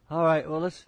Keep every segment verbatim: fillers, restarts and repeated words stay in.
All right, well, let's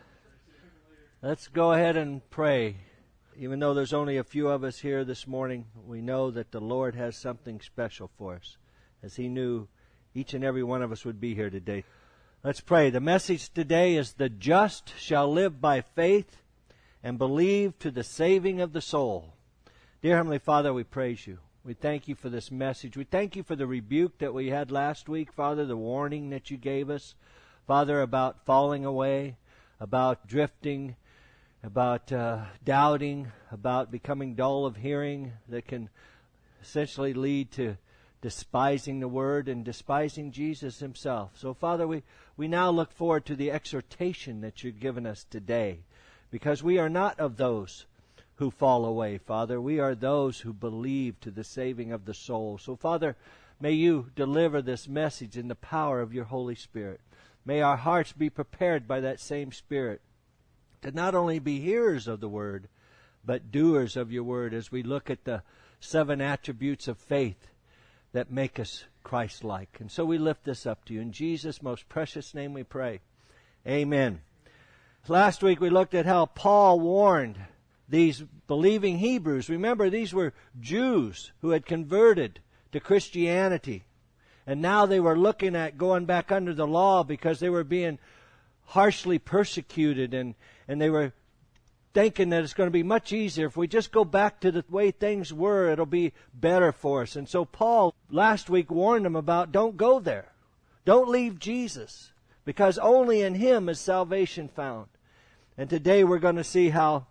let's go ahead and pray. Even though there's only a few of us here this morning, we know that the Lord has something special for us, as He knew each and every one of us would be here today. Let's pray. The message today is, the just shall live by faith and believe to the saving of the soul. Dear Heavenly Father, we praise You. We thank You for this message. We thank You for the rebuke that we had last week, Father, the warning that You gave us, Father, about falling away, about drifting, about uh, doubting, about becoming dull of hearing, that can essentially lead to despising the Word and despising Jesus Himself. So, Father, we, we now look forward to the exhortation that You've given us today, because we are not of those who fall away, Father. We are those who believe to the saving of the soul. So, Father, may You deliver this message in the power of Your Holy Spirit. May our hearts be prepared by that same Spirit to not only be hearers of the Word, but doers of Your Word, as we look at the seven attributes of faith that make us Christ-like. And so we lift this up to You. In Jesus' most precious name we pray. Amen. Last week we looked at how Paul warned these believing Hebrews. Remember, these were Jews who had converted to Christianity. And now they were looking at going back under the law because they were being harshly persecuted, and, and they were thinking that it's going to be much easier. If we just go back to the way things were, it'll be better for us. And so Paul last week warned them about, don't go there. Don't leave Jesus, because only in Him is salvation found. And today we're going to see how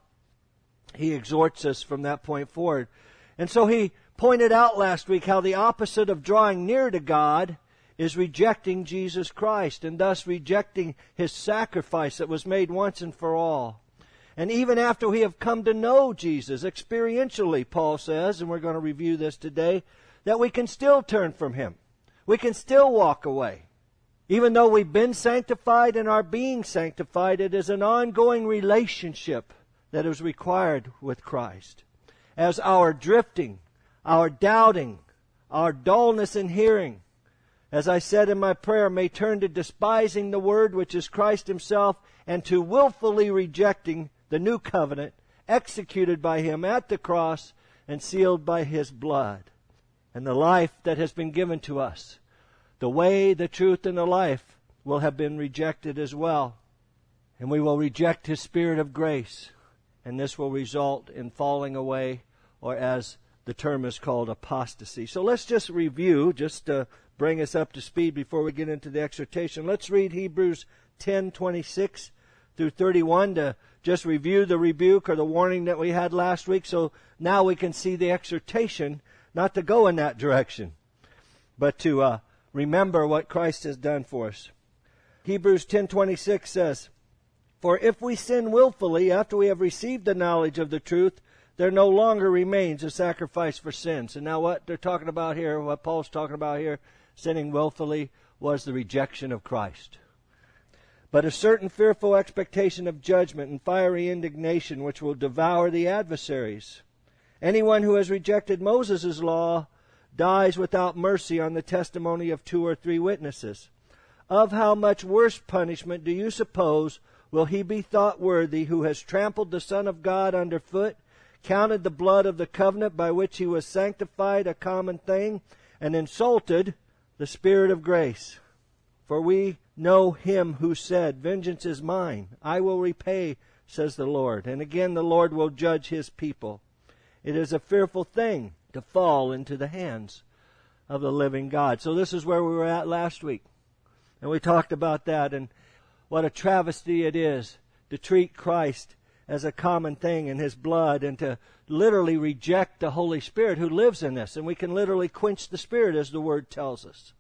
he exhorts us from that point forward. And so he pointed out last week how the opposite of drawing near to God is rejecting Jesus Christ, and thus rejecting His sacrifice that was made once and for all. And even after we have come to know Jesus experientially, Paul says, and we're going to review this today, that we can still turn from Him. We can still walk away. Even though we've been sanctified and are being sanctified, it is an ongoing relationship that is required with Christ. As our drifting, our doubting, our dullness in hearing, as I said in my prayer, may turn to despising the Word, which is Christ Himself, and to willfully rejecting the new covenant executed by Him at the cross and sealed by His blood. And the life that has been given to us, the way, the truth, and the life, will have been rejected as well. And we will reject His Spirit of grace, and this will result in falling away, or as the term is called, apostasy. So let's just review, just to bring us up to speed before we get into the exhortation. Let's read Hebrews ten twenty-six through thirty-one to just review the rebuke or the warning that we had last week. So now we can see the exhortation, not to go in that direction, but to uh, remember what Christ has done for us. Hebrews ten twenty-six says, "For if we sin willfully after we have received the knowledge of the truth, there no longer remains a sacrifice for sins." And now what they're talking about here, what Paul's talking about here, sinning willfully, was the rejection of Christ. "But a certain fearful expectation of judgment and fiery indignation which will devour the adversaries. Anyone who has rejected Moses' law dies without mercy on the testimony of two or three witnesses. Of how much worse punishment do you suppose will he be thought worthy who has trampled the Son of God underfoot, counted the blood of the covenant by which He was sanctified a common thing, and insulted the Spirit of grace? For we know Him who said, 'Vengeance is mine, I will repay, says the Lord.' And again the Lord will judge His people. It is a fearful thing to fall into the hands of the living God." So this is where we were at last week. And we talked about that, and what a travesty it is to treat Christ as a common thing in His blood, and to literally reject the Holy Spirit who lives in us. And we can literally quench the Spirit, as the Word tells us.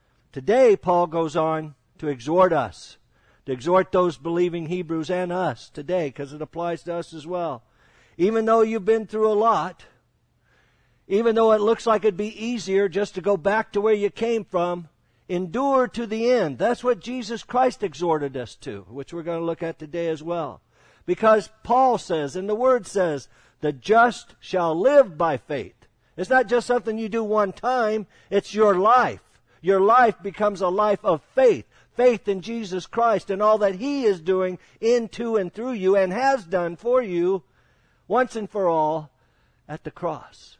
Today, Paul goes on to exhort us, to exhort those believing Hebrews and us today, because it applies to us as well. Even though you've been through a lot, even though it looks like it'd be easier just to go back to where you came from, endure to the end. That's what Jesus Christ exhorted us to, which we're going to look at today as well. Because Paul says, and the Word says, the just shall live by faith. It's not just something you do one time, it's your life. Your life becomes a life of faith. faith in Jesus Christ and all that He is doing in, to, and through you and has done for you once and for all at the cross.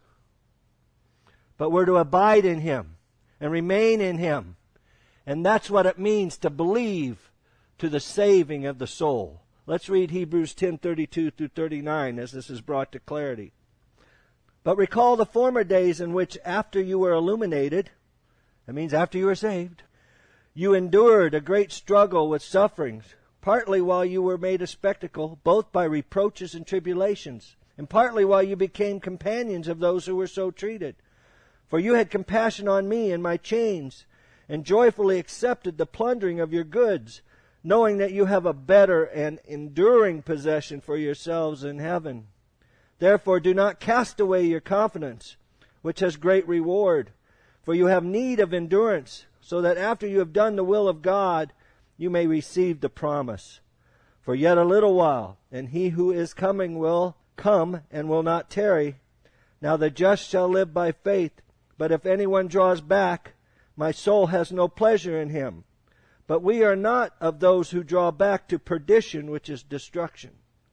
But we're to abide in Him and remain in Him. And that's what it means to believe to the saving of the soul. Let's read Hebrews ten thirty-two through thirty-nine as this is brought to clarity. But recall the former days in which after you were illuminated, that means after you were saved, you endured a great struggle with sufferings, partly while you were made a spectacle, both by reproaches and tribulations, and partly while you became companions of those who were so treated. For you had compassion on me in my chains, and joyfully accepted the plundering of your goods, knowing that you have a better and enduring possession for yourselves in heaven. Therefore do not cast away your confidence, which has great reward, for you have need of endurance, so that after you have done the will of God, you may receive the promise. For yet a little while, and He who is coming will come and will not tarry. Now the just shall live by faith, but if anyone draws back, my soul has no pleasure in him. But we are not of those who draw back to perdition, which is destruction,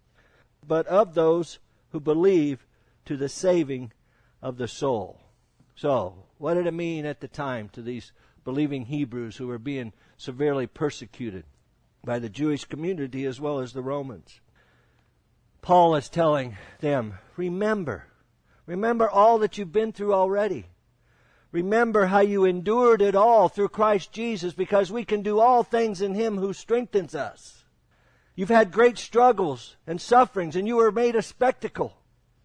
but of those who believe to the saving of the soul. So, what did it mean at the time to these believing Hebrews who were being severely persecuted by the Jewish community as well as the Romans? Paul is telling them, remember, remember all that you've been through already. Remember how you endured it all through Christ Jesus, because we can do all things in Him who strengthens us. You've had great struggles and sufferings, and you were made a spectacle.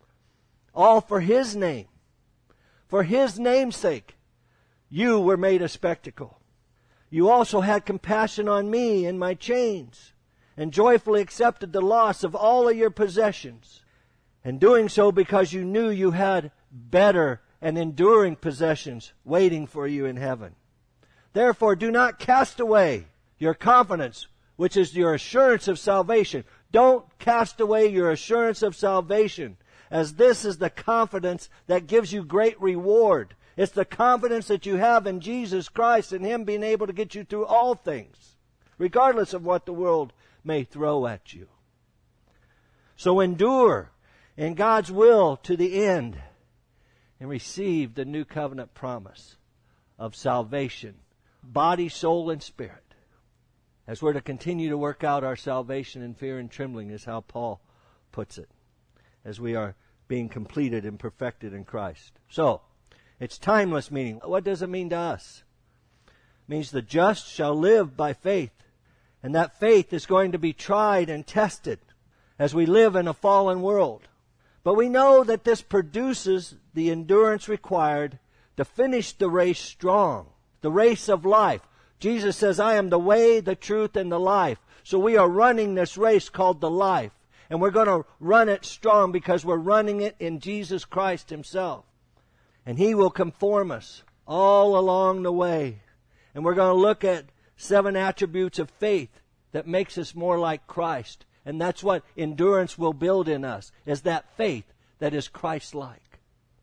All for His name. For His name's sake, you were made a spectacle. You also had compassion on me in my chains, and joyfully accepted the loss of all of your possessions, and doing so because you knew you had better and enduring possessions waiting for you in heaven. Therefore, do not cast away your confidence, which is your assurance of salvation. Don't cast away your assurance of salvation, as this is the confidence that gives you great reward. It's the confidence that you have in Jesus Christ and Him being able to get you through all things, regardless of what the world may throw at you. So endure in God's will to the end, and receive the new covenant promise of salvation, body, soul, and spirit. As we're to continue to work out our salvation in fear and trembling, is how Paul puts it, as we are being completed and perfected in Christ. So, it's timeless meaning. What does it mean to us? It means the just shall live by faith, and that faith is going to be tried and tested as we live in a fallen world. But we know that this produces the endurance required to finish the race strong, the race of life. Jesus says, I am the way, the truth, and the life. So we are running this race called the life. And we're going to run it strong because we're running it in Jesus Christ Himself. And He will conform us all along the way. And we're going to look at seven attributes of faith that makes us more like Christ. And that's what endurance will build in us, is that faith that is Christ-like.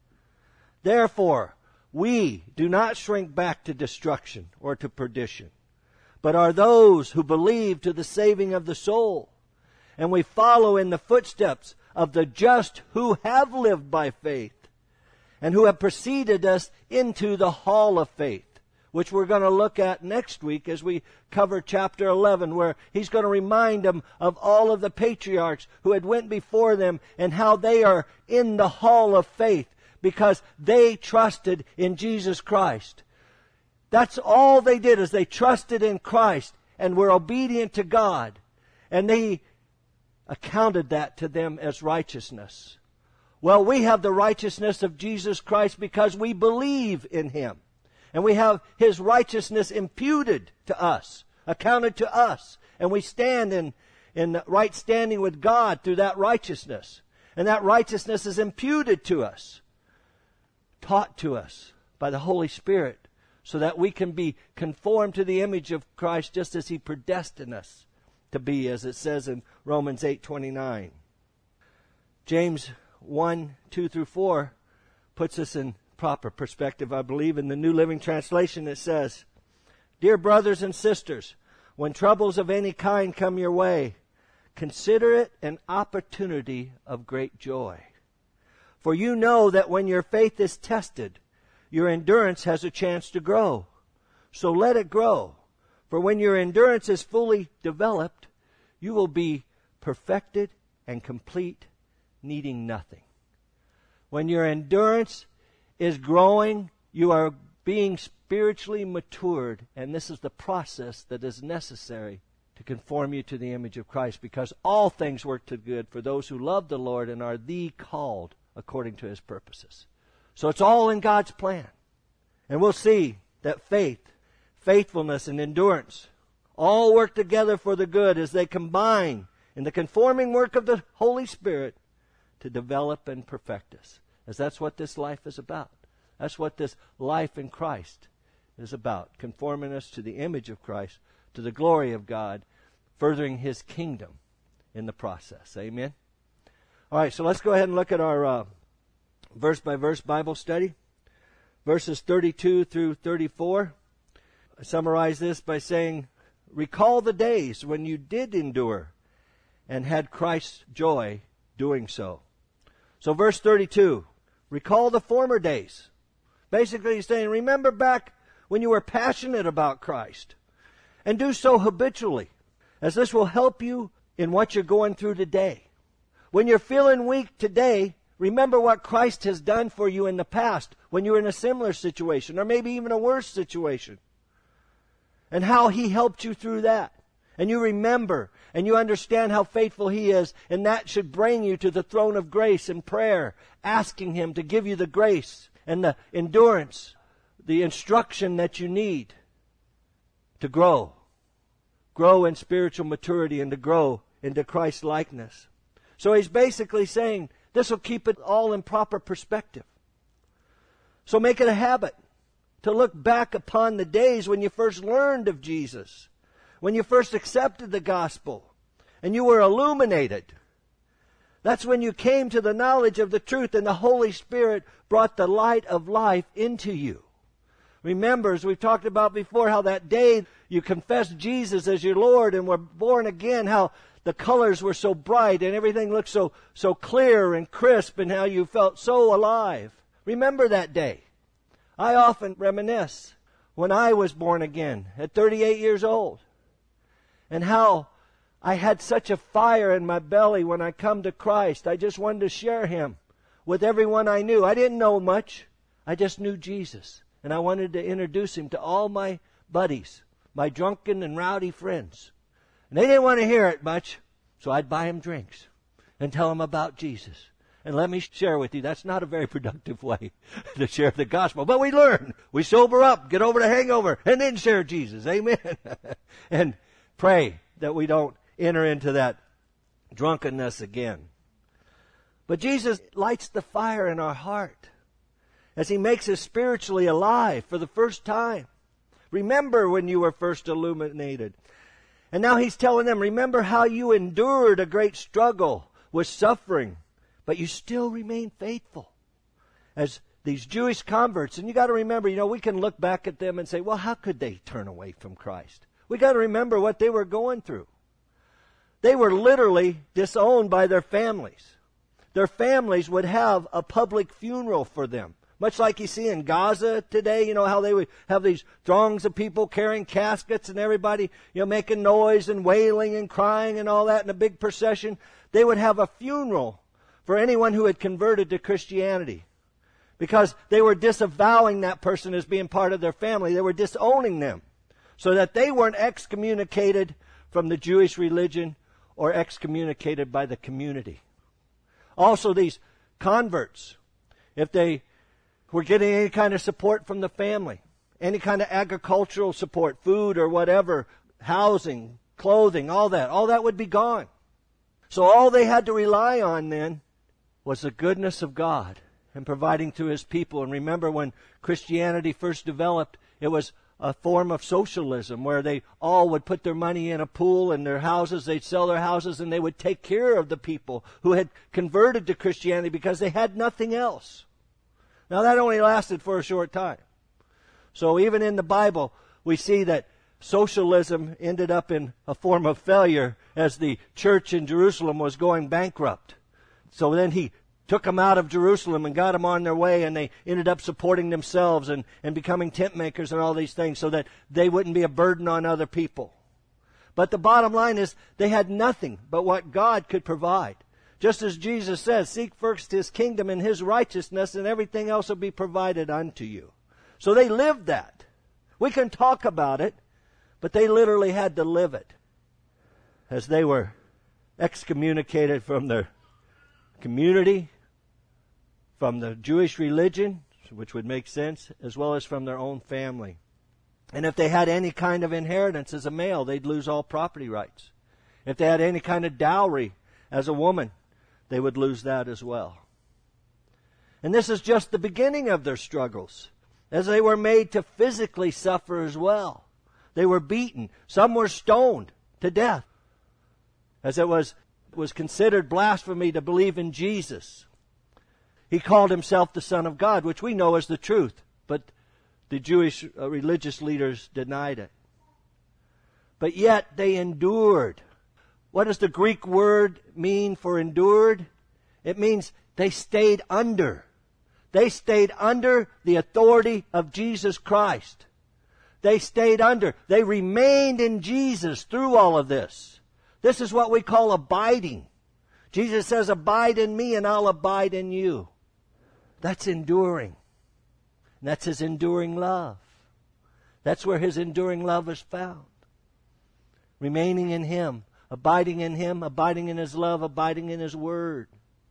Therefore, we do not shrink back to destruction or to perdition, but are those who believe to the saving of the soul. And we follow in the footsteps of the just who have lived by faith and who have preceded us into the hall of faith, which we're going to look at next week as we cover chapter eleven, where he's going to remind them of all of the patriarchs who had went before them and how they are in the hall of faith because they trusted in Jesus Christ. That's all they did, is they trusted in Christ and were obedient to God. And they accounted that to them as righteousness. Well, we have the righteousness of Jesus Christ because we believe in Him. And we have His righteousness imputed to us, accounted to us. And we stand in, in right standing with God through that righteousness. And that righteousness is imputed to us, taught to us by the Holy Spirit, so that we can be conformed to the image of Christ just as He predestined us to be, as it says in Romans eight twenty-nine. James one, two through four puts us in proper perspective, I believe. In the New Living Translation it says, Dear brothers and sisters, when troubles of any kind come your way, consider it an opportunity of great joy. For you know that when your faith is tested, your endurance has a chance to grow. So let it grow. For when your endurance is fully developed, you will be perfected and complete, needing nothing. When your endurance is growing, you are being spiritually matured, and this is the process that is necessary to conform you to the image of Christ, because all things work to good for those who love the Lord and are the called according to His purposes. So it's all in God's plan. And we'll see that faith, faithfulness, and endurance all work together for the good as they combine in the conforming work of the Holy Spirit to develop and perfect us. As that's what this life is about. That's what this life in Christ is about, conforming us to the image of Christ, to the glory of God, furthering His kingdom in the process. Amen? All right, so let's go ahead and look at our uh, verse-by-verse Bible study. Verses thirty-two through thirty-four. I summarize this by saying, recall the days when you did endure and had Christ's joy doing so. So verse thirty-two, recall the former days. Basically he's saying, remember back when you were passionate about Christ, and do so habitually, as this will help you in what you're going through today. When you're feeling weak today, remember what Christ has done for you in the past when you were in a similar situation, or maybe even a worse situation, and how He helped you through that. And you remember, and you understand how faithful He is, and that should bring you to the throne of grace in prayer, asking Him to give you the grace and the endurance, the instruction that you need to grow. Grow in spiritual maturity and to grow into Christ's likeness. So he's basically saying, this will keep it all in proper perspective. So make it a habit to look back upon the days when you first learned of Jesus, when you first accepted the gospel, and you were illuminated. That's when you came to the knowledge of the truth, and the Holy Spirit brought the light of life into you. Remember, as we've talked about before, how that day you confessed Jesus as your Lord and were born again, how the colors were so bright and everything looked so, so clear and crisp, and how you felt so alive. Remember that day. I often reminisce when I was born again at thirty-eight years old, and how I had such a fire in my belly when I come to Christ. I just wanted to share Him with everyone I knew. I didn't know much. I just knew Jesus. And I wanted to introduce Him to all my buddies, my drunken and rowdy friends. And they didn't want to hear it much, so I'd buy them drinks and tell them about Jesus. And let me share with you, that's not a very productive way to share the gospel. But we learn. We sober up, get over the hangover, and then share Jesus. Amen. And pray that we don't enter into that drunkenness again. But Jesus lights the fire in our heart as He makes us spiritually alive for the first time. Remember when you were first illuminated. And now He's telling them, remember how you endured a great struggle with suffering, but you still remain faithful. As these Jewish converts, and you got to remember, you know, we can look back at them and say, well, how could they turn away from Christ? We got to remember what they were going through. They were literally disowned by their families. Their families would have a public funeral for them. Much like you see in Gaza today, you know, how they would have these throngs of people carrying caskets and everybody, you know, making noise and wailing and crying and all that in a big procession. They would have a funeral for anyone who had converted to Christianity, because they were disavowing that person as being part of their family. They were disowning them so that they weren't excommunicated from the Jewish religion or excommunicated by the community. Also, these converts, if they were getting any kind of support from the family, any kind of agricultural support, food or whatever, housing, clothing, all that, all that would be gone. So all they had to rely on then was the goodness of God and providing to His people. And remember, when Christianity first developed, it was a form of socialism where they all would put their money in a pool in their houses. They'd sell their houses and they would take care of the people who had converted to Christianity because they had nothing else. Now that only lasted for a short time. So even in the Bible, we see that socialism ended up in a form of failure as the church in Jerusalem was going bankrupt. So then he took them out of Jerusalem and got them on their way, and they ended up supporting themselves and, and becoming tent makers and all these things so that they wouldn't be a burden on other people. But the bottom line is they had nothing but what God could provide. Just as Jesus says, seek first His kingdom and His righteousness, and everything else will be provided unto you. So they lived that. We can talk about it, but they literally had to live it. As they were excommunicated from their community, from the Jewish religion, which would make sense, as well as from their own family. And if they had any kind of inheritance as a male, they'd lose all property rights. If they had any kind of dowry as a woman, they would lose that as well. And this is just the beginning of their struggles, as they were made to physically suffer as well. They were beaten. Some were stoned to death, as it was, was considered blasphemy to believe in Jesus. He called himself the Son of God, which we know is the truth, but the Jewish uh, religious leaders denied it. But yet they endured. What does the Greek word mean for endured? It means they stayed under. They stayed under the authority of Jesus Christ. They stayed under. They remained in Jesus through all of this. This is what we call abiding. Jesus says, abide in me and I'll abide in you. That's enduring. And that's His enduring love. That's where His enduring love is found. Remaining in Him, abiding in Him, abiding in His love, abiding in His Word.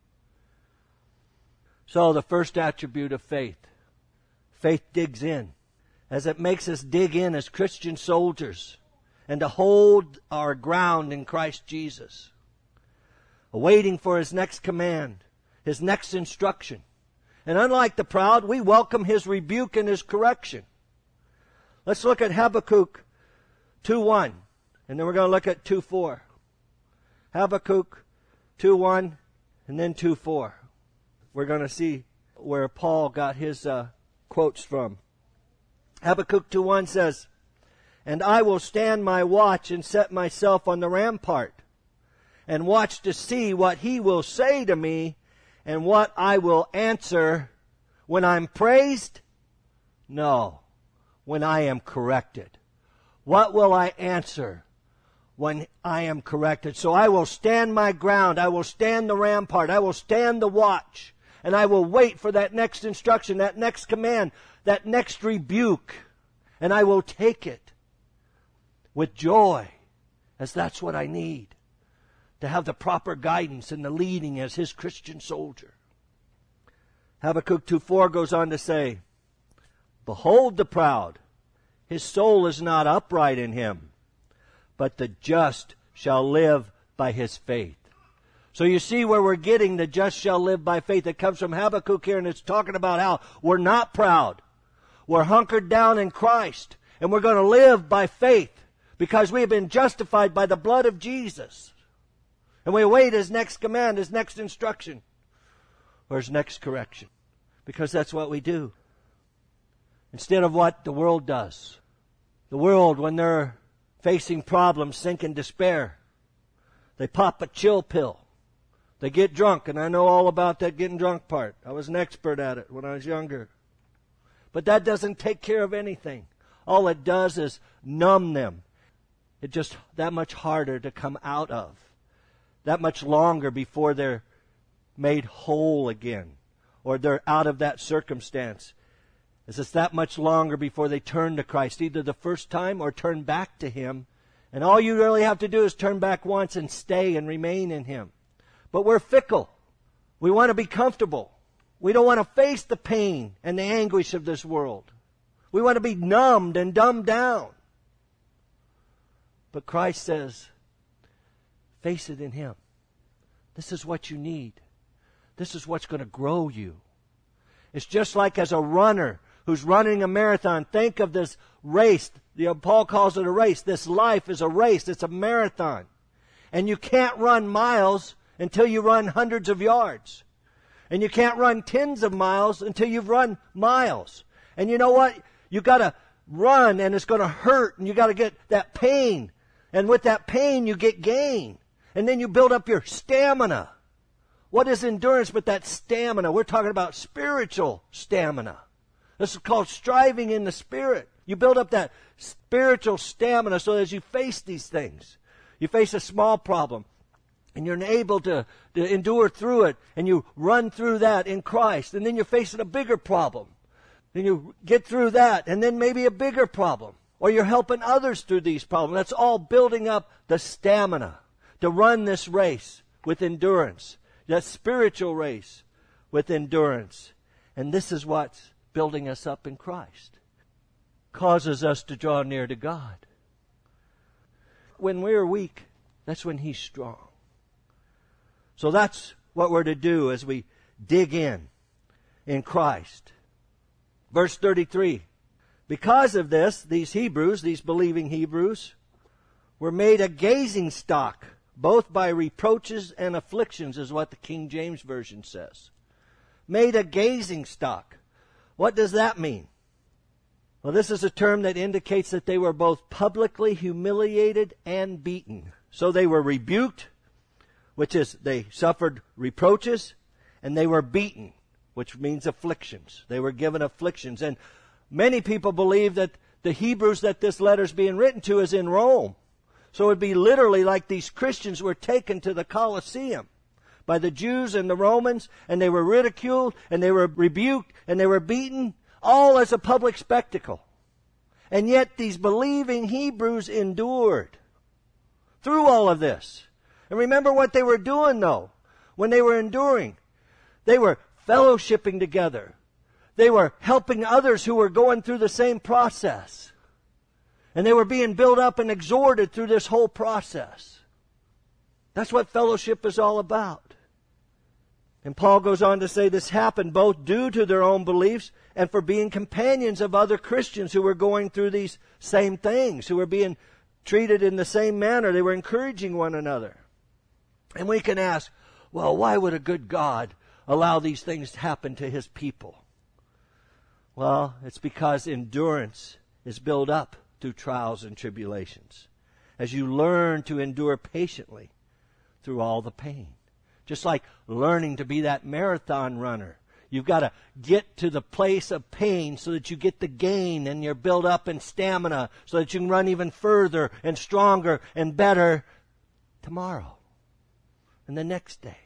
So the first attribute of faith. Faith digs in. As it makes us dig in as Christian soldiers and to hold our ground in Christ Jesus. Awaiting for His next command, His next instruction. And unlike the proud, we welcome His rebuke and His correction. Let's look at Habakkuk two one. And then we're going to look at two four. Habakkuk two one and then two four. We're going to see where Paul got his uh, quotes from. Habakkuk two one says, and I will stand my watch and set myself on the rampart, and watch to see what He will say to me, and what I will answer when I'm praised? No, when I am corrected. What will I answer when I am corrected? So I will stand my ground. I will stand the rampart. I will stand the watch. And I will wait for that next instruction, that next command, that next rebuke. And I will take it with joy, as that's what I need to have the proper guidance and the leading as His Christian soldier. Habakkuk two four goes on to say, behold the proud, his soul is not upright in him, but the just shall live by his faith. So you see where we're getting the just shall live by faith. It comes from Habakkuk here, and it's talking about how we're not proud. We're hunkered down in Christ, and we're going to live by faith because we have been justified by the blood of Jesus. And we await His next command, His next instruction, or His next correction, because that's what we do. Instead of what the world does. The world, when they're facing problems, sink in despair. They pop a chill pill. They get drunk, and I know all about that getting drunk part. I was an expert at it when I was younger. But that doesn't take care of anything. All it does is numb them. It's just that much harder to come out of. That much longer before they're made whole again, or they're out of that circumstance. It's just that much longer before they turn to Christ, either the first time or turn back to Him. And all you really have to do is turn back once and stay and remain in Him. But we're fickle. We want to be comfortable. We don't want to face the pain and the anguish of this world. We want to be numbed and dumbed down. But Christ says, face it in Him. This is what you need. This is what's going to grow you. It's just like as a runner who's running a marathon. Think of this race. You know, Paul calls it a race. This life is a race. It's a marathon. And you can't run miles until you run hundreds of yards. And you can't run tens of miles until you've run miles. And you know what? You've got to run and it's going to hurt and you got to get that pain. And with that pain you get gain. And then you build up your stamina. What is endurance but that stamina? We're talking about spiritual stamina. This is called striving in the Spirit. You build up that spiritual stamina so as you face these things. You face a small problem and you're able to, to endure through it and you run through that in Christ. And then you're facing a bigger problem. Then you get through that and then maybe a bigger problem. Or you're helping others through these problems. That's all building up the stamina to run this race with endurance. That spiritual race with endurance. And this is what's building us up in Christ. Causes us to draw near to God. When we're weak, that's when He's strong. So that's what we're to do as we dig in in Christ. Verse thirty-three. Because of this, these Hebrews, these believing Hebrews, were made a gazing stock, both by reproaches and afflictions, is what the King James Version says. Made a gazing stock. What does that mean? Well, this is a term that indicates that they were both publicly humiliated and beaten. So they were rebuked, which is they suffered reproaches, and they were beaten, which means afflictions. They were given afflictions. And many people believe that the Hebrews that this letter is being written to is in Rome. So it would be literally like these Christians were taken to the Colosseum by the Jews and the Romans, and they were ridiculed, and they were rebuked, and they were beaten, all as a public spectacle. And yet these believing Hebrews endured through all of this. And remember what they were doing, though, when they were enduring. They were fellowshipping together. They were helping others who were going through the same process. And they were being built up and exhorted through this whole process. That's what fellowship is all about. And Paul goes on to say this happened both due to their own beliefs and for being companions of other Christians who were going through these same things, who were being treated in the same manner. They were encouraging one another. And we can ask, well, why would a good God allow these things to happen to His people? Well, it's because endurance is built up through trials and tribulations. As you learn to endure patiently through all the pain. Just like learning to be that marathon runner. You've got to get to the place of pain so that you get the gain and you're built up in stamina so that you can run even further and stronger and better tomorrow and the next day.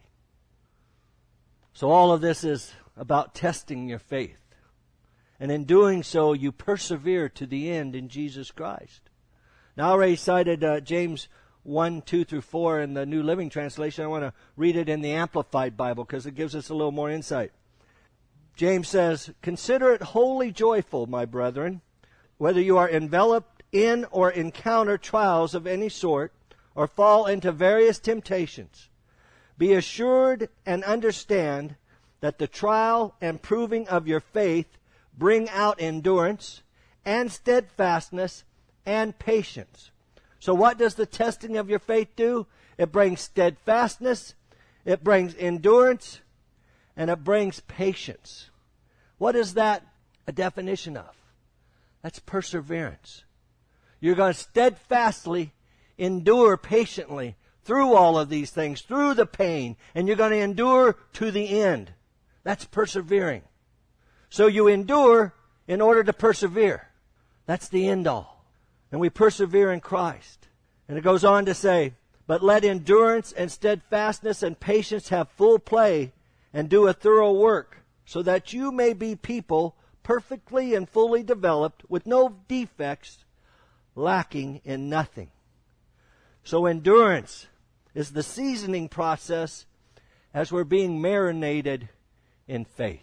So all of this is about testing your faith. And in doing so, you persevere to the end in Jesus Christ. Now, I already cited uh, James one, two through four in the New Living Translation. I want to read it in the Amplified Bible because it gives us a little more insight. James says, "Consider it wholly joyful, my brethren, whether you are enveloped in or encounter trials of any sort, or fall into various temptations. Be assured and understand that the trial and proving of your faith bring out endurance and steadfastness and patience." So what does the testing of your faith do? It brings steadfastness, it brings endurance, and it brings patience. What is that a definition of? That's perseverance. You're going to steadfastly endure patiently through all of these things, through the pain, and you're going to endure to the end. That's persevering. So you endure in order to persevere. That's the end all. And we persevere in Christ. And it goes on to say, "But let endurance and steadfastness and patience have full play and do a thorough work, so that you may be people perfectly and fully developed, with no defects, lacking in nothing." So endurance is the seasoning process as we're being marinated in faith.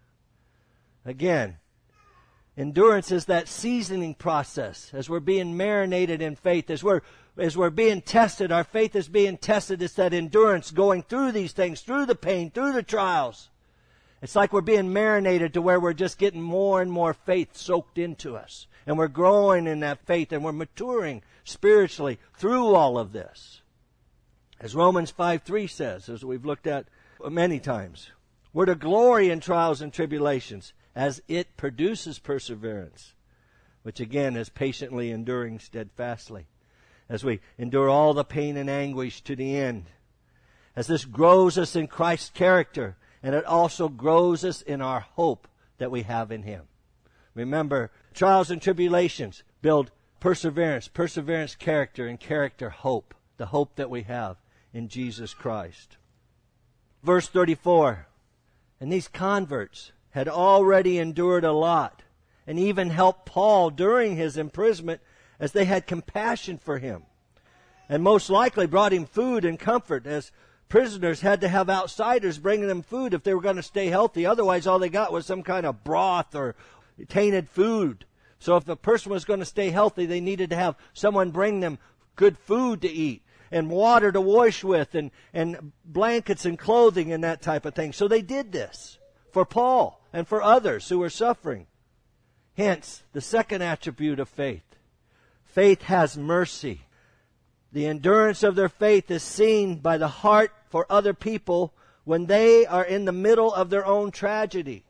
Again, endurance is that seasoning process as we're being marinated in faith, as we're as we're being tested, our faith is being tested. It's that endurance going through these things, through the pain, through the trials. It's like we're being marinated to where we're just getting more and more faith soaked into us. And we're growing in that faith and we're maturing spiritually through all of this. As Romans five three says, as we've looked at many times, we're to glory in trials and tribulations, as it produces perseverance. which again is patiently enduring steadfastly, as we endure all the pain and anguish to the end. As this grows us in Christ's character, and it also grows us in our hope that we have in Him. Remember, trials and tribulations build perseverance, perseverance character, and character hope, the hope that we have in Jesus Christ. Verse thirty-four, and these converts had already endured a lot, and even helped Paul during his imprisonment, as they had compassion for him, and most likely brought him food and comfort, as prisoners had to have outsiders bringing them food if they were going to stay healthy. Otherwise, all they got was some kind of broth or tainted food. So if a person was going to stay healthy, they needed to have someone bring them good food to eat, and water to wash with, and, and blankets and clothing and that type of thing. So they did this for Paul and for others who were suffering. Hence, the second attribute of faith. Faith has mercy. The endurance of their faith is seen by the heart for other people when they are in the middle of their own tragedy.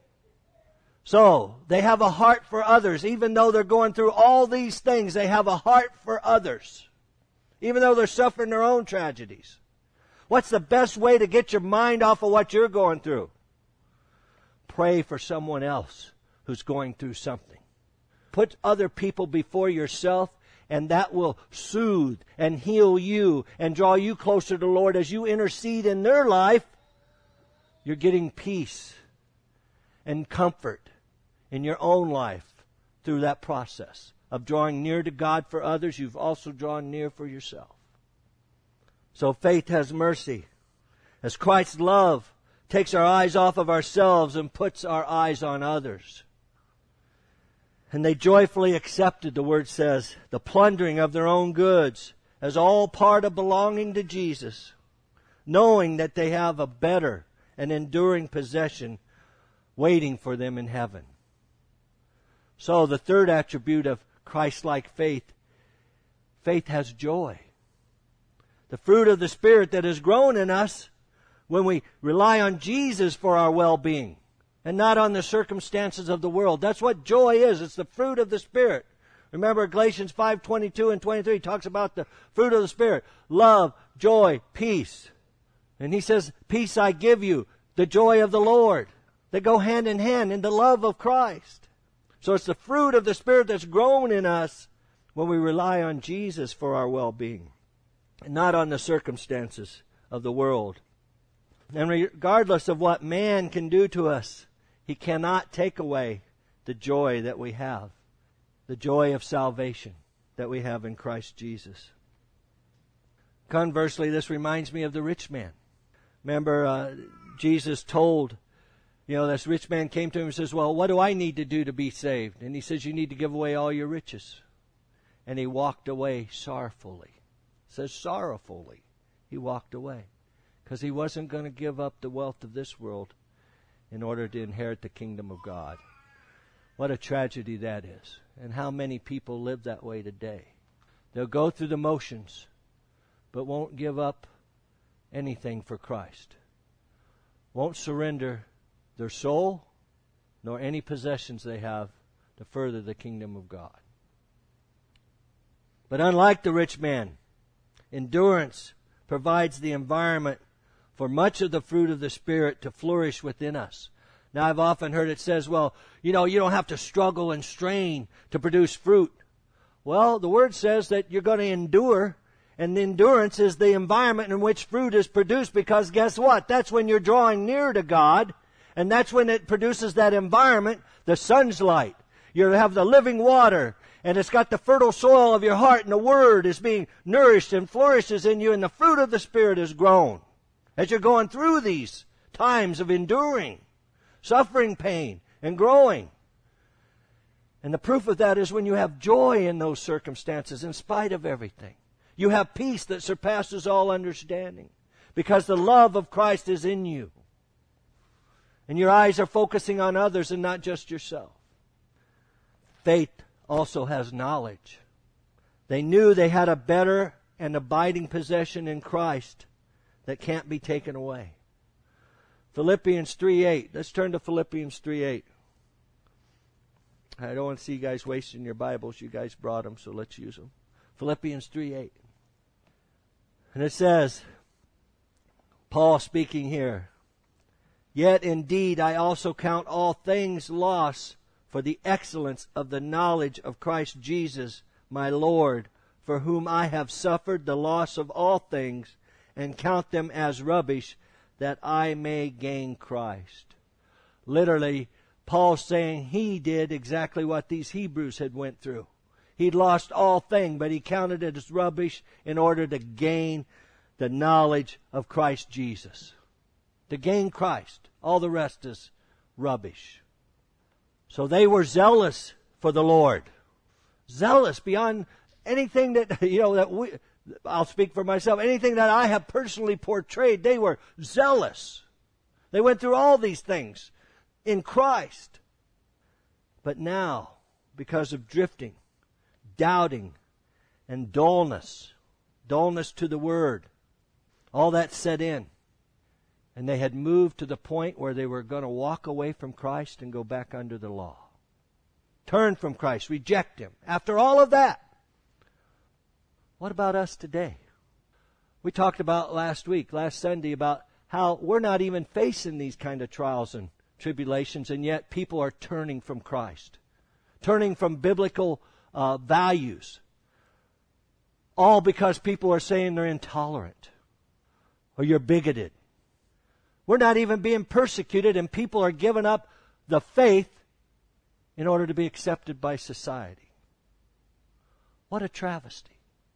So, they have a heart for others. Even though they're going through all these things, they have a heart for others. Even though they're suffering their own tragedies. What's the best way to get your mind off of what you're going through? Pray for someone else who's going through something. Put other people before yourself, and that will soothe and heal you and draw you closer to the Lord. As you intercede in their life, you're getting peace and comfort in your own life through that process of drawing near to God for others. You've also drawn near for yourself. So faith has mercy. As Christ's love takes our eyes off of ourselves and puts our eyes on others. And they joyfully accepted, the Word says, the plundering of their own goods as all part of belonging to Jesus, knowing that they have a better and enduring possession waiting for them in heaven. So the third attribute of Christ-like faith, faith has joy. The fruit of the Spirit that has grown in us when we rely on Jesus for our well-being and not on the circumstances of the world. That's what joy is. It's the fruit of the Spirit. Remember Galatians five twenty-two and twenty-three talks about the fruit of the Spirit. Love, joy, peace. And he says, peace I give you, the joy of the Lord. They go hand in hand in the love of Christ. So it's the fruit of the Spirit that's grown in us when we rely on Jesus for our well-being and not on the circumstances of the world. And regardless of what man can do to us, he cannot take away the joy that we have, the joy of salvation that we have in Christ Jesus. Conversely, this reminds me of the rich man. Remember, uh, Jesus told, you know, this rich man came to him and says, well, what do I need to do to be saved? And he says, you need to give away all your riches. And he walked away sorrowfully. It says sorrowfully. He walked away. Because he wasn't going to give up the wealth of this world in order to inherit the kingdom of God. What a tragedy that is. And how many people live that way today. They'll go through the motions, but won't give up anything for Christ. Won't surrender their soul nor any possessions they have to further the kingdom of God. But unlike the rich man, endurance provides the environment for much of the fruit of the Spirit to flourish within us. Now, I've often heard it says, well, you know, you don't have to struggle and strain to produce fruit. Well, the Word says that you're going to endure, and endurance is the environment in which fruit is produced, because guess what? That's when you're drawing near to God, and that's when it produces that environment, the sun's light. You have the living water, and it's got the fertile soil of your heart, and the Word is being nourished and flourishes in you, and the fruit of the Spirit is grown. As you're going through these times of enduring, suffering pain, and growing. And the proof of that is when you have joy in those circumstances in spite of everything. You have peace that surpasses all understanding because the love of Christ is in you. And your eyes are focusing on others and not just yourself. Faith also has knowledge. They knew they had a better and abiding possession in Christ that can't be taken away. Philippians three eight. Let's turn to Philippians three eight. I don't want to see you guys wasting your Bibles. You guys brought them, so let's use them. Philippians three eight. And it says, Paul speaking here, "Yet indeed I also count all things loss for the excellence of the knowledge of Christ Jesus, my Lord, for whom I have suffered the loss of all things, and count them as rubbish, that I may gain Christ." Literally, Paul's saying he did exactly what these Hebrews had went through. He'd lost all things, but he counted it as rubbish in order to gain the knowledge of Christ Jesus. To gain Christ. All the rest is rubbish. So they were zealous for the Lord. Zealous beyond anything that, you know, that we, I'll speak for myself, anything that I have personally portrayed. They were zealous. They went through all these things in Christ. But now, because of drifting, doubting, and dullness, dullness to the Word, all that set in. And they had moved to the point where they were going to walk away from Christ and go back under the law. Turn from Christ, reject Him. After all of that, what about us today? We talked about last week, last Sunday, about how we're not even facing these kind of trials and tribulations, and yet people are turning from Christ, turning from biblical uh, values, all because people are saying they're intolerant or you're bigoted. We're not even being persecuted, and people are giving up the faith in order to be accepted by society. What a travesty.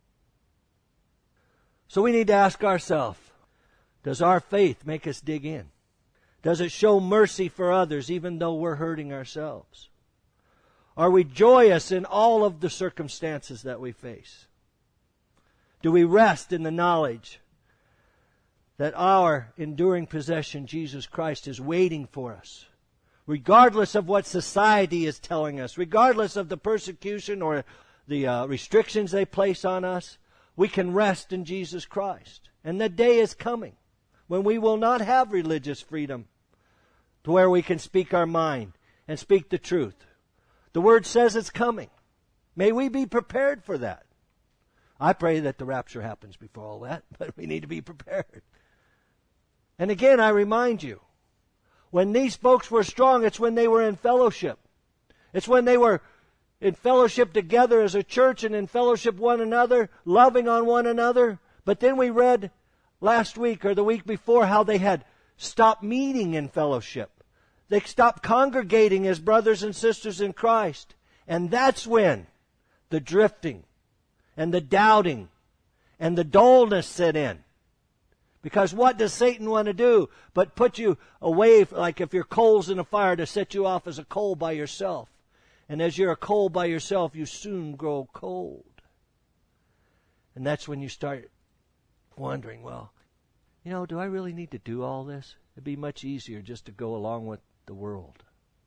So we need to ask ourselves, does our faith make us dig in? Does it show mercy for others even though we're hurting ourselves? Are we joyous in all of the circumstances that we face? Do we rest in the knowledge that our enduring possession, Jesus Christ, is waiting for us? Regardless of what society is telling us, regardless of the persecution or the uh, restrictions they place on us, we can rest in Jesus Christ. And the day is coming when we will not have religious freedom, to where we can speak our mind and speak the truth. The Word says it's coming. May we be prepared for that. I pray that the rapture happens before all that, but we need to be prepared. And again, I remind you, when these folks were strong, it's when they were in fellowship. It's when they were in fellowship together as a church and in fellowship one another, loving on one another. But then we read last week or the week before how they had stopped meeting in fellowship. They stopped congregating as brothers and sisters in Christ. And that's when the drifting and the doubting and the dullness set in. Because what does Satan want to do but put you away, like if you're coals in a fire, to set you off as a coal by yourself. And as you're a coal by yourself, you soon grow cold. And that's when you start wondering, well, you know, do I really need to do all this? It'd be much easier just to go along with the world.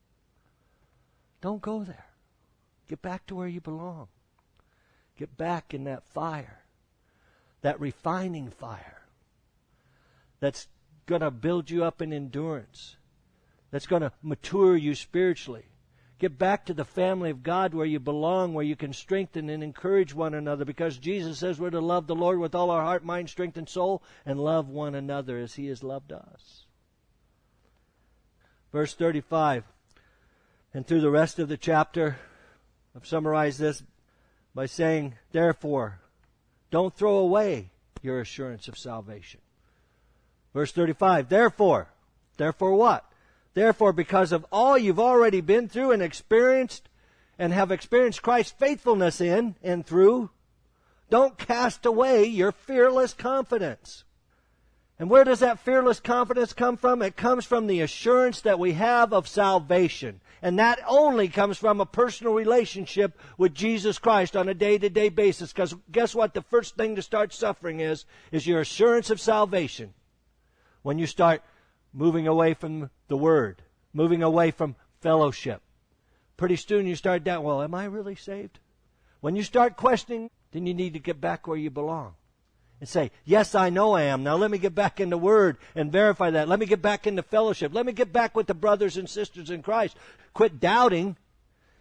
Don't go there. Get back to where you belong. Get back in that fire, that refining fire that's going to build you up in endurance, that's going to mature you spiritually. Get back to the family of God where you belong, where you can strengthen and encourage one another, because Jesus says we're to love the Lord with all our heart, mind, strength, and soul, and love one another as He has loved us. Verse thirty-five, and through the rest of the chapter, I've summarized this by saying, therefore, don't throw away your assurance of salvation. Verse thirty-five, therefore, therefore what? Therefore, because of all you've already been through and experienced and have experienced Christ's faithfulness in and through, don't cast away your fearless confidence. And where does that fearless confidence come from? It comes from the assurance that we have of salvation. And that only comes from a personal relationship with Jesus Christ on a day-to-day basis. Because guess what? The first thing to start suffering is, is your assurance of salvation. When you start moving away from the Word, moving away from fellowship, pretty soon you start down, well, am I really saved? When you start questioning, then you need to get back where you belong. And say, yes, I know I am. Now let me get back in the Word and verify that. Let me get back into fellowship. Let me get back with the brothers and sisters in Christ. Quit doubting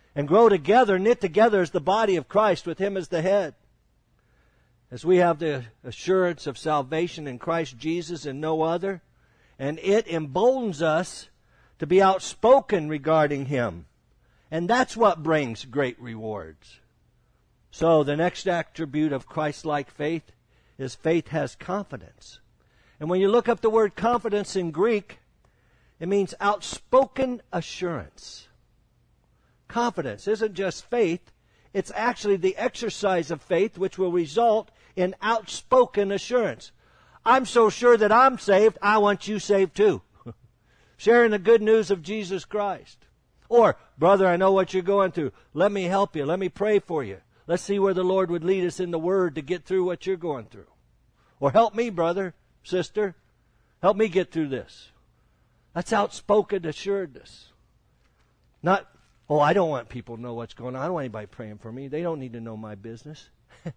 and grow together, knit together as the body of Christ, with Him as the head. As we have the assurance of salvation in Christ Jesus and no other, and it emboldens us to be outspoken regarding Him. And that's what brings great rewards. So the next attribute of Christ-like faith is faith has confidence. And when you look up the word confidence in Greek, it means outspoken assurance. Confidence isn't just faith, it's actually the exercise of faith which will result in outspoken assurance. I'm so sure that I'm saved, I want you saved too. Sharing the good news of Jesus Christ. Or, brother, I know what you're going through. Let me help you. Let me pray for you. Let's see where the Lord would lead us in the Word to get through what you're going through. Or help me, brother, sister. Help me get through this. That's outspoken assuredness. Not, oh, I don't want people to know what's going on. I don't want anybody praying for me. They don't need to know my business.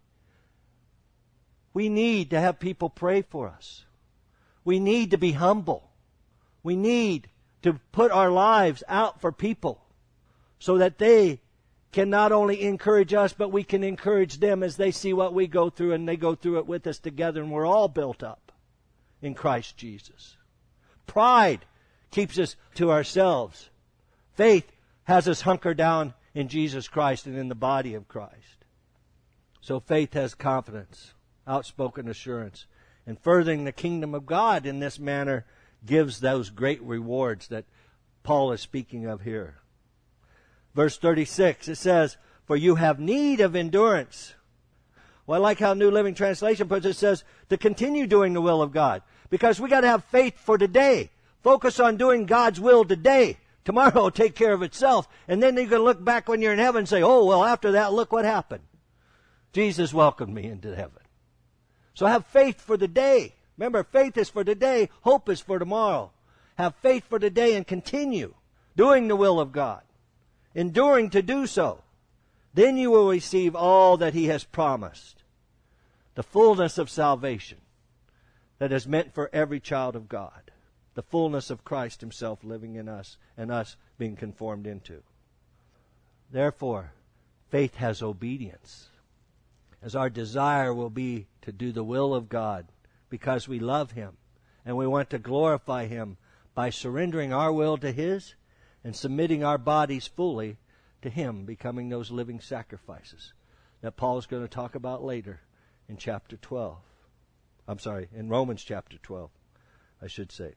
We need to have people pray for us. We need to be humble. We need to put our lives out for people so that they can not only encourage us, but we can encourage them as they see what we go through, and they go through it with us together, and we're all built up in Christ Jesus. Pride keeps us to ourselves. Faith has us hunker down in Jesus Christ and in the body of Christ. So faith has confidence, outspoken assurance, and furthering the kingdom of God in this manner gives those great rewards that Paul is speaking of here. Verse thirty-six, it says, for you have need of endurance. Well, I like how New Living Translation puts it. It says, to continue doing the will of God. Because we got to have faith for today. Focus on doing God's will today. Tomorrow will take care of itself. And then you can look back when you're in heaven and say, oh, well, after that, look what happened. Jesus welcomed me into heaven. So have faith for the day. Remember, faith is for today, hope is for tomorrow. Have faith for today and continue doing the will of God, enduring to do so. Then you will receive all that He has promised, the fullness of salvation that is meant for every child of God, the fullness of Christ Himself living in us and us being conformed into. Therefore, faith has obedience, as our desire will be to do the will of God, because we love Him and we want to glorify Him by surrendering our will to His and submitting our bodies fully to Him, becoming those living sacrifices that Paul is going to talk about later in chapter twelve. I'm sorry, in Romans chapter twelve, I should say.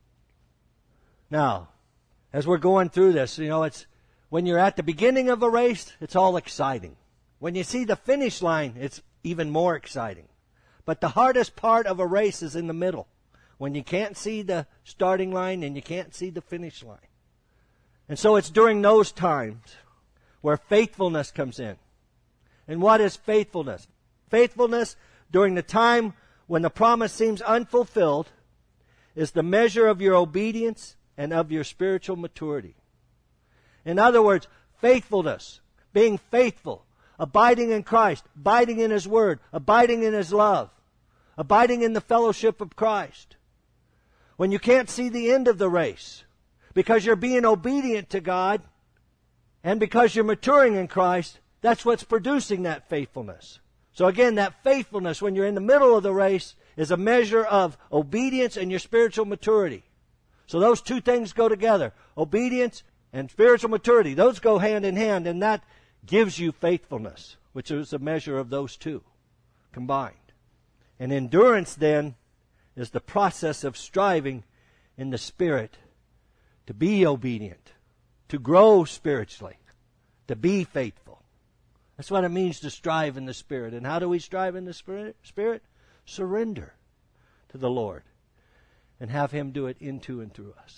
Now, as we're going through this, you know, it's when you're at the beginning of a race, it's all exciting. When you see the finish line, it's even more exciting. But the hardest part of a race is in the middle, when you can't see the starting line and you can't see the finish line. And so it's during those times where faithfulness comes in. And what is faithfulness? Faithfulness during the time when the promise seems unfulfilled is the measure of your obedience and of your spiritual maturity. In other words, faithfulness, being faithful, abiding in Christ, abiding in His Word, abiding in His love, abiding in the fellowship of Christ. When you can't see the end of the race, because you're being obedient to God, and because you're maturing in Christ, that's what's producing that faithfulness. So again, that faithfulness when you're in the middle of the race is a measure of obedience and your spiritual maturity. So those two things go together. Obedience and spiritual maturity. Those go hand in hand, and that gives you faithfulness, which is a measure of those two combined. And endurance, then, is the process of striving in the Spirit to be obedient, to grow spiritually, to be faithful. That's what it means to strive in the Spirit. And how do we strive in the Spirit? Spirit? Surrender to the Lord and have Him do it into and through us.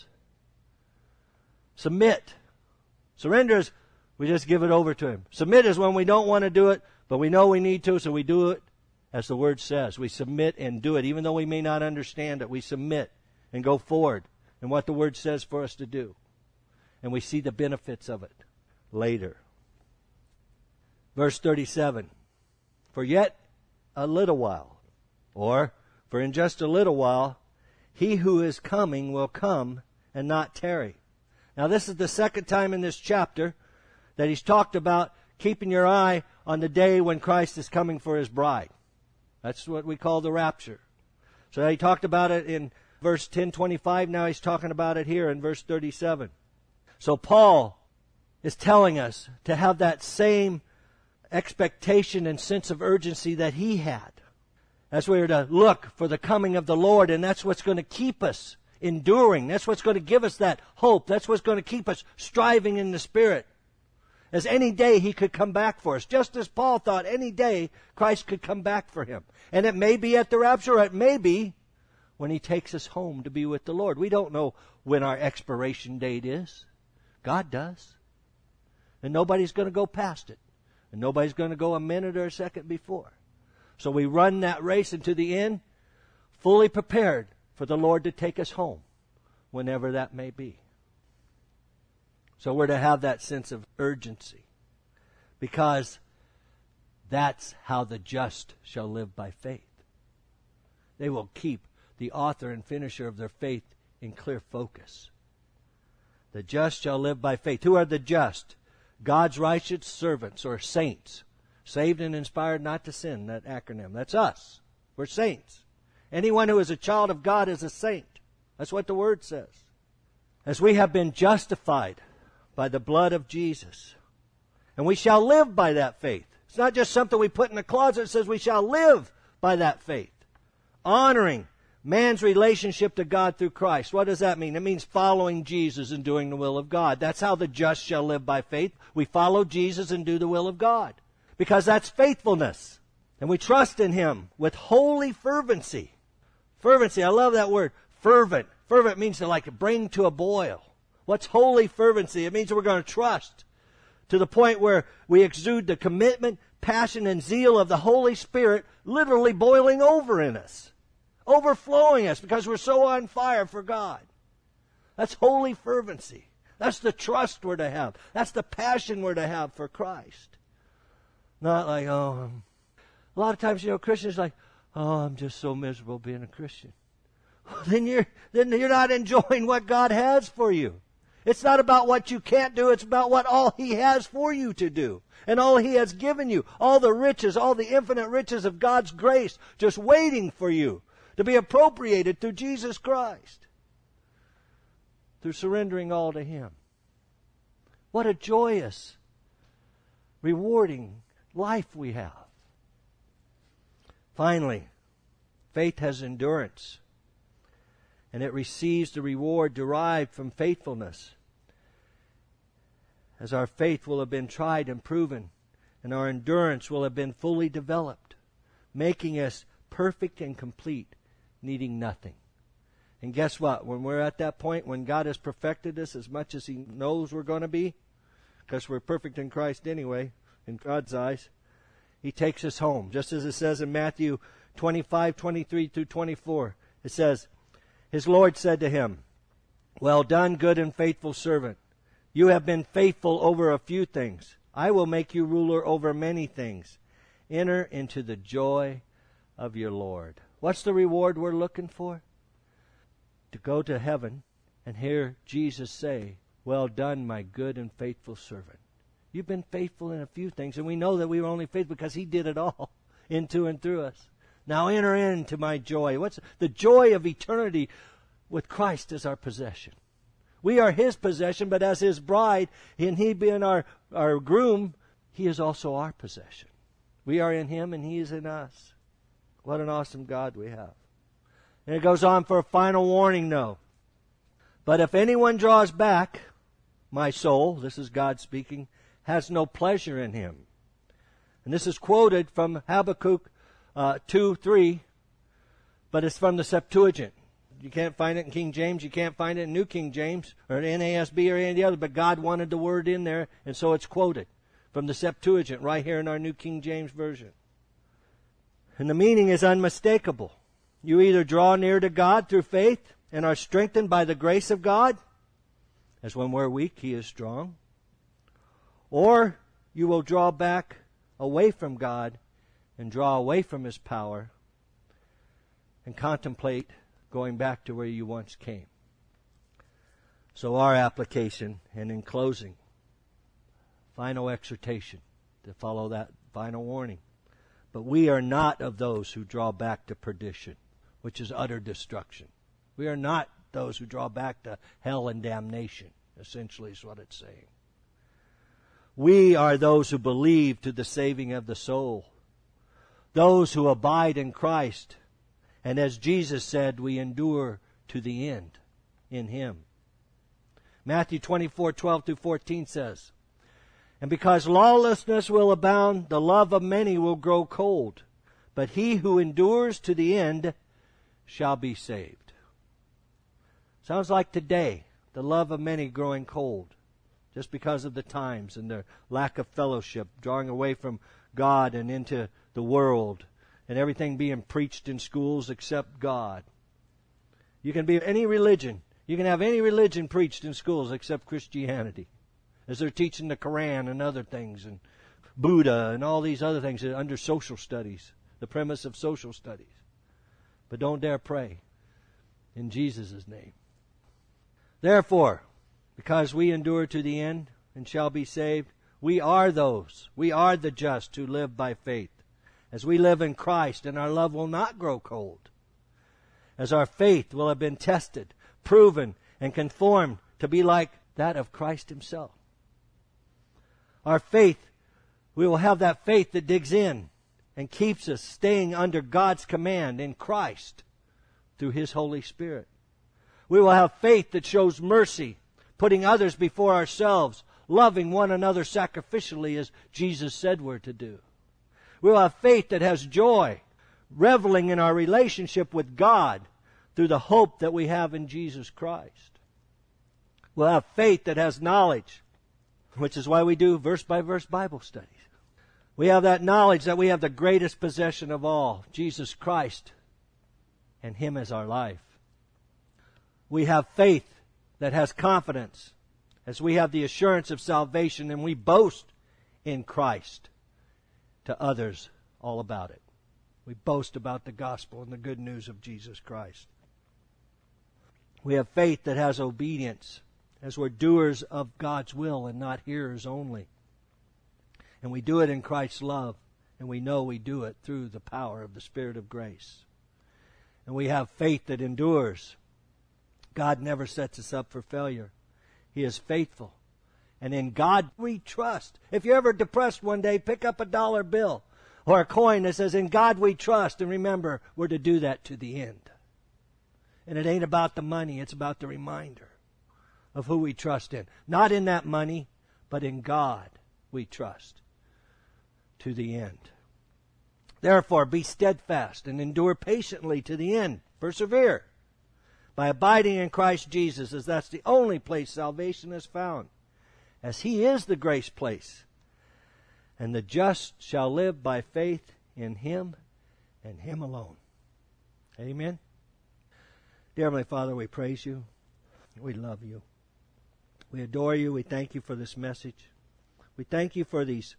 Submit. Surrender is we just give it over to Him. Submit is when we don't want to do it, but we know we need to, so we do it as the Word says. We submit and do it. Even though we may not understand it, we submit and go forward in what the Word says for us to do. And we see the benefits of it later. Verse thirty-seven. For yet a little while, or for in just a little while, He who is coming will come and not tarry. Now this is the second time in this chapter that he's talked about keeping your eye on the day when Christ is coming for his bride. That's what we call the rapture. So he talked about it in verse ten twenty-five. Now he's talking about it here in verse thirty-seven. So Paul is telling us to have that same expectation and sense of urgency that he had, as we are to look for the coming of the Lord, and that's what's going to keep us enduring. That's what's going to give us that hope. That's what's going to keep us striving in the Spirit. As any day he could come back for us. Just as Paul thought any day Christ could come back for him. And it may be at the rapture, or it may be when he takes us home to be with the Lord. We don't know when our expiration date is. God does. And nobody's going to go past it. And nobody's going to go a minute or a second before. So we run that race into the end, fully prepared for the Lord to take us home, whenever that may be. So we're to have that sense of urgency, because that's how the just shall live by faith. They will keep the author and finisher of their faith in clear focus. The just shall live by faith. Who are the just? God's righteous servants, or saints. Saved and inspired not to sin, that acronym. That's us. We're saints. Anyone who is a child of God is a saint. That's what the Word says. As we have been justified by the blood of Jesus, and we shall live by that faith. It's not just something we put in the closet. It says we shall live by that faith. Honoring man's relationship to God through Christ. What does that mean? It means following Jesus and doing the will of God. That's how the just shall live by faith. We follow Jesus and do the will of God, because that's faithfulness. And we trust in Him with holy fervency. Fervency, I love that word. Fervent. Fervent means to like bring to a boil. What's holy fervency? It means we're going to trust to the point where we exude the commitment, passion, and zeal of the Holy Spirit literally boiling over in us. Overflowing us because we're so on fire for God. That's holy fervency. That's the trust we're to have. That's the passion we're to have for Christ. Not like, oh, um, a lot of times, you know, Christians are like, oh, I'm just so miserable being a Christian. then you're then you're not enjoying what God has for you. It's not about what you can't do. It's about what all He has for you to do. And all He has given you. All the riches, all the infinite riches of God's grace just waiting for you to be appropriated through Jesus Christ. Through surrendering all to Him. What a joyous, rewarding life we have. Finally, faith has endurance. And it receives the reward derived from faithfulness. As our faith will have been tried and proven, and our endurance will have been fully developed, making us perfect and complete, needing nothing. And guess what? When we're at that point, when God has perfected us as much as He knows we're going to be, because we're perfect in Christ anyway, in God's eyes, He takes us home. Just as it says in Matthew twenty-five, twenty-three through twenty-four. It says, His Lord said to him, Well done, good and faithful servant. You have been faithful over a few things. I will make you ruler over many things. Enter into the joy of your Lord. What's the reward we're looking for? To go to heaven and hear Jesus say, Well done, my good and faithful servant. You've been faithful in a few things, and we know that we were only faithful because He did it all into and through us. Now enter into my joy. What's the joy of eternity with Christ as our possession? We are His possession, but as His bride, and He being our, our groom, He is also our possession. We are in Him and He is in us. What an awesome God we have. And it goes on for a final warning, though. But if anyone draws back, my soul, this is God speaking, has no pleasure in him. And this is quoted from Habakkuk uh, two three, but it's from the Septuagint. You can't find it in King James. You can't find it in New King James or in N A S B or any of the other, but God wanted the word in there, and so it's quoted from the Septuagint right here in our New King James Version. And the meaning is unmistakable. You either draw near to God through faith and are strengthened by the grace of God, as when we're weak, He is strong, or you will draw back away from God and draw away from His power and contemplate going back to where you once came. So our application, and in closing, final exhortation to follow that final warning. But we are not of those who draw back to perdition, which is utter destruction. We are not those who draw back to hell and damnation, essentially is what it's saying. We are those who believe to the saving of the soul, those who abide in Christ, and as Jesus said, we endure to the end in Him. Matthew twenty-four, twelve through fourteen says, "And because lawlessness will abound, the love of many will grow cold. But he who endures to the end shall be saved." Sounds like today, the love of many growing cold, just because of the times and their lack of fellowship, drawing away from God and into the world, and everything being preached in schools except God. You can be any religion. You can have any religion preached in schools except Christianity, as they're teaching the Quran and other things, and Buddha and all these other things under social studies, the premise of social studies. But don't dare pray in Jesus' name. Therefore, because we endure to the end and shall be saved, we are those, we are the just who live by faith, as we live in Christ, and our love will not grow cold, as our faith will have been tested, proven, and conformed to be like that of Christ Himself. Our faith, we will have that faith that digs in and keeps us staying under God's command in Christ through His Holy Spirit. We will have faith that shows mercy, putting others before ourselves, loving one another sacrificially as Jesus said we're to do. We will have faith that has joy, reveling in our relationship with God through the hope that we have in Jesus Christ. We'll have faith that has knowledge, which is why we do verse-by-verse Bible studies. We have that knowledge that we have the greatest possession of all, Jesus Christ, and Him as our life. We have faith that has confidence, as we have the assurance of salvation, and we boast in Christ to others all about it. We boast about the gospel and the good news of Jesus Christ. We have faith that has obedience, as we're doers of God's will and not hearers only. And we do it in Christ's love, and we know we do it through the power of the Spirit of grace. And we have faith that endures. God never sets us up for failure. He is faithful. And in God we trust. If you're ever depressed one day, pick up a dollar bill or a coin that says, "In God we trust." And remember, we're to do that to the end. And it ain't about the money, it's about the reminder of who we trust in. Not in that money, but in God we trust to the end. Therefore, be steadfast and endure patiently to the end. Persevere by abiding in Christ Jesus, as that's the only place salvation is found, as He is the grace place. And the just shall live by faith in Him and Him alone. Amen. Dear Heavenly Father, we praise You. We love You. We adore You. We thank You for this message. We thank You for these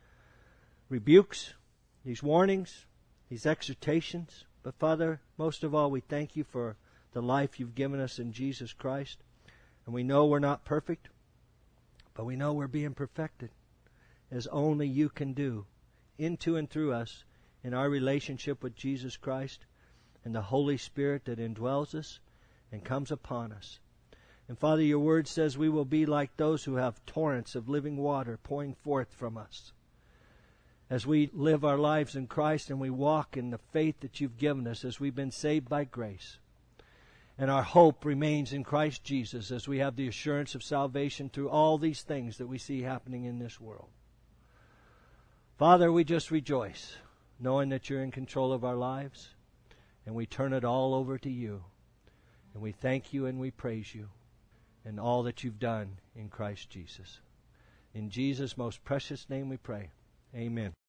rebukes, these warnings, these exhortations. But Father, most of all, we thank You for the life You've given us in Jesus Christ. And we know we're not perfect, but we know we're being perfected, as only You can do, into and through us in our relationship with Jesus Christ and the Holy Spirit that indwells us and comes upon us. And Father, Your word says we will be like those who have torrents of living water pouring forth from us, as we live our lives in Christ and we walk in the faith that You've given us, as we've been saved by grace. And our hope remains in Christ Jesus, as we have the assurance of salvation through all these things that we see happening in this world. Father, we just rejoice, knowing that You're in control of our lives, and we turn it all over to You. And we thank You and we praise You and all that You've done in Christ Jesus. In Jesus' most precious name we pray. Amen.